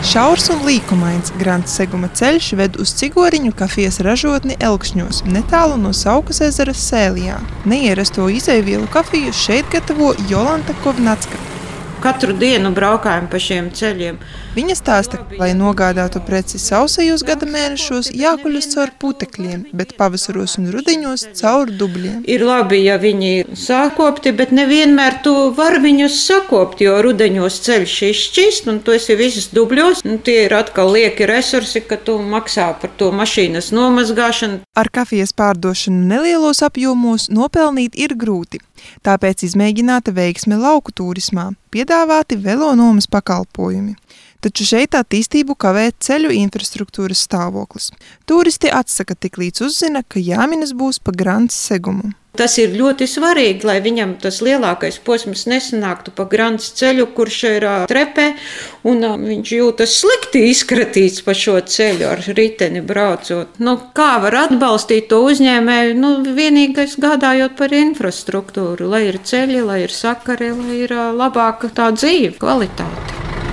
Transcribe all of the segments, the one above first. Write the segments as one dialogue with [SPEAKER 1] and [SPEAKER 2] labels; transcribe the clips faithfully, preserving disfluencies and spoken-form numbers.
[SPEAKER 1] Šaurs un līkumains Grants Seguma ceļš ved uz cigoriņu kafijas ražotni Elkšņos, netālu no Saukas ezera Sēlijā. Neierasto izejvielu kafiju šeit gatavo Jolanta Kovnacka.
[SPEAKER 2] Katru dienu braukājam pa šiem ceļiem.
[SPEAKER 1] Viņa stāsta, lai nogādātu preci sausajos gada mēnešos, jākuļas caur putekļiem, bet pavasaros un rudeņos caur dubļiem.
[SPEAKER 2] Ir labi, ja viņi ir sakopti, bet nevienmēr tu var viņus sakopt, jo rudeņos ceļš izšķist, un tu esi visus dubļos, un tie ir atkal lieki resursi, ka tu maksā par to mašīnas nomazgāšanu.
[SPEAKER 1] Ar kafijas pārdošanu nelielos apjomos nopelnīt ir grūti. Tāpēc izmēģināta veiksme lauku turismā, piedāvāti velonomas pakalpojumi. Taču šeit attīstību kavē ceļu infrastruktūras stāvoklis. Turisti atsaka tiklīdz uzzina, ka jāminas būs pa Grants Segumu.
[SPEAKER 2] Tas ir ļoti svarīgi, lai viņam tas lielākais posms nesanāktu pa Grants ceļu, kurš ir trepē, un viņš jūtas slikti izkratīts pa šo ceļu ar riteni braucot. Nu, kā var atbalstīt to uzņēmēju? Nu, vienīgais gādājot par infrastruktūru, lai ir ceļi, lai ir sakari, lai ir labāka tā dzīve, kvalitāte.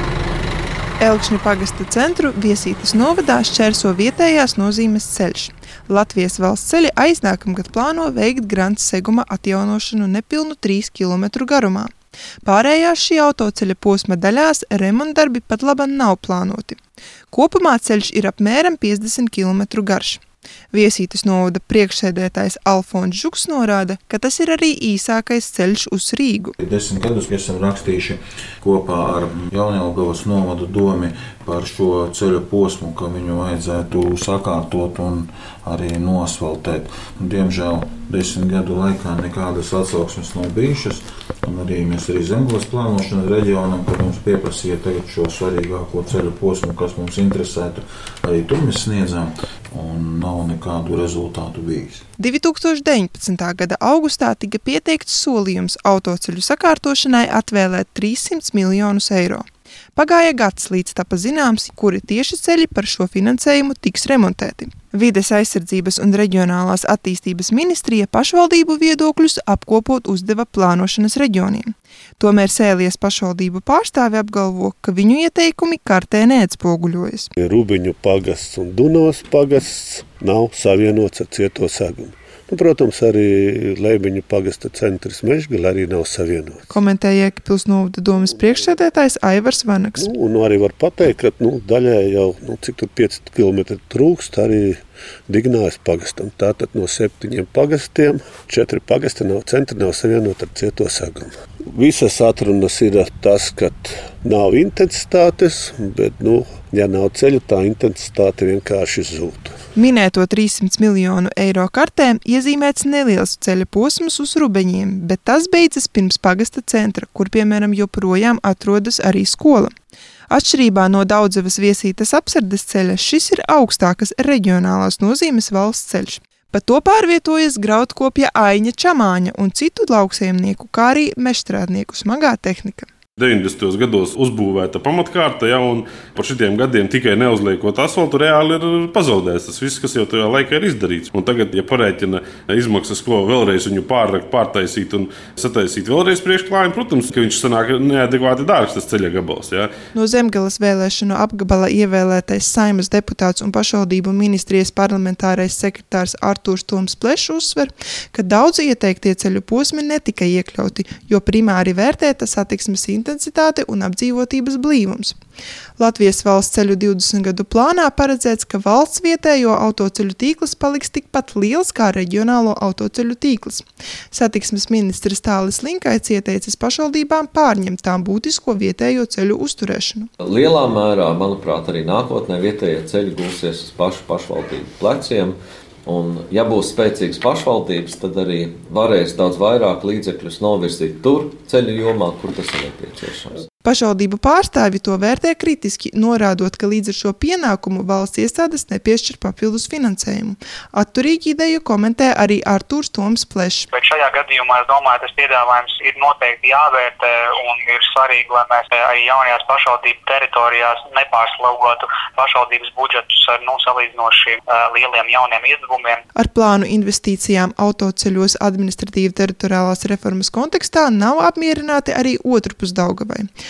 [SPEAKER 1] Elkšņu pagasta centru Viesītes novadā šķērso vietējās nozīmes ceļš. Latvijas valsts ceļi aiznākamgad plāno veikt Grants Seguma atjaunošanu nepilnu trīs kilometru garumā. Pārējās šī autoceļa posma daļās remontdarbi pat laban nav plānoti. Kopumā ceļš ir apmēram piecdesmit kilometru garš. Viesītes novada priekšsēdētājs Alfons Žuks norāda, ka tas ir arī īsākais ceļš uz Rīgu.
[SPEAKER 3] Desmit gadus esam rakstījuši kopā ar Jaunjelgavas novadu domi par šo ceļa posmu, ka viņu vajadzētu sakārtot un arī nosvaltēt. Diemžēl desmit gadu laikā nekādas atsauksmes nav bijušas, un arī mēs arī Zemgales plānošanas reģionam, kad mums pieprasīja tagad šo svarīgāko ceļa posmu, kas mums interesētu, arī tur mēs sniedzām, un nav nekādu rezultātu bijis.
[SPEAKER 1] divi tūkstoši deviņpadsmitā gada augustā tika pieteikts solījums autoceļu sakārtošanai atvēlēt trīssimtus miljonus eiro. Pagāja gads, līdz tapa zināms, kuri tieši ceļi par šo finansējumu tiks remontēti. Vides aizsardzības un reģionālās attīstības ministrija pašvaldību viedokļus apkopot uzdeva plānošanas reģioniem. Tomēr Sēlijas pašvaldību pārstāvi apgalvo, ka viņu ieteikumi kartē neatspoguļojas.
[SPEAKER 4] Rubiņu pagasts un Dunavas pagasts nav savienots ar Cieto Segumu. Nu, protams, arī Leibiņu pagasta centrs Mežgale arī nav savienots.
[SPEAKER 1] Komentēja Jēkabpils novada domes priekšsēdētājs Aivars Vanaks.
[SPEAKER 4] Nu, un arī var pateikt, ka nu, daļai jau, nu, cik tur pieci kilometri trūkst, arī Dignājas pagastam. Tātad no septiņiem pagastiem, četri pagasti nav centri, nav savienot ar Cieto Segumu. Visas atrunas ir tas, ka nav intensitātes, bet, nu, ja nav ceļu, tā intensitāte vienkārši zūd.
[SPEAKER 1] Minēto trīssimtu miljonu eiro kartē iezīmēts neliels ceļa posms uz Rubeņiem, bet tas beidzas pirms pagasta centra, kur, piemēram, joprojām atrodas arī skola. Atšķirībā no Daudzavas Viesītes apsardes ceļa, šis ir augstākas reģionālās nozīmes valsts ceļš. Pa to pārvietojas graudkopja Aiņa Čamāņa un citu lauksaimnieku, kā arī mežstrādnieku smagā tehnika.
[SPEAKER 5] deviņdesmitajos gados uzbūvēta pamatkārta, ja, un par šitiem gadiem tikai neuzliekot asfaltu, reāli ir pazaudēts tas viss, kas jau tajā laikā ir izdarīts. Un tagad, ja pareiķina izmaksas, ko vēlreiz viņu pārrakt, pārtaisīt un sataisīt vēlreiz priekšklājumu, protams, ka viņš sanāk neadekvāti dārgs tas ceļa gabals. Ja.
[SPEAKER 1] No Zemgales vēlēšanu apgabala ievēlētais Saeimas deputāts un pašvaldību ministrijas parlamentārais sekretārs Artūrs Toms Plešs uzsver, ka daudzi ieteiktie ceļu posmi netika iekļauti, jo primāri vērtēta satiksmes intensitāte un apdzīvotības blīvums. Latvijas valsts ceļu divdesmit gadu plānā paredzēts, ka valsts vietējo autoceļu tīkls paliks tikpat liels kā reģionālo autoceļu tīkls. Satiksmes ministrs Tālis Linkaits ieteicis pašvaldībām pārņemt tām būtisko vietējo ceļu uzturēšanu.
[SPEAKER 6] Lielā mērā, manuprāt, arī nākotnē vietējie ceļi gulsies uz pašu pašvaldību pleciem. Un, ja būs spēcīgas pašvaldības, tad arī varēs daudz vairāk līdzekļus novirzīt tur ceļu jomā, kur tas ir nepieciešams.
[SPEAKER 1] Pašvaldību pārstāvi to vērtē kritiski, norādot, ka līdz ar šo pienākumu valsts iestādes nepiešķir papildus finansējumu. Atturīgi ideju komentē arī Artūrs Toms Plešs.
[SPEAKER 7] Bet šajā gadījumā, es domāju, tas piedāvājums ir noteikti jāvērtē un ir svarīgi, lai mēs arī jaunajās pašvaldību teritorijās nepārslogotu pašvaldības budžetus ar nu, salīdzinoši uh, lieliem jauniem izdevumiem.
[SPEAKER 1] Ar plānu investīcijām autoceļos administratīva teritoriālās reformas kontekstā nav apmierināti arī otrpus Daugavai.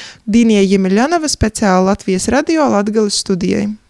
[SPEAKER 1] Dinija Jemeļanova, speciāli Latvijas radio Latgales studijai.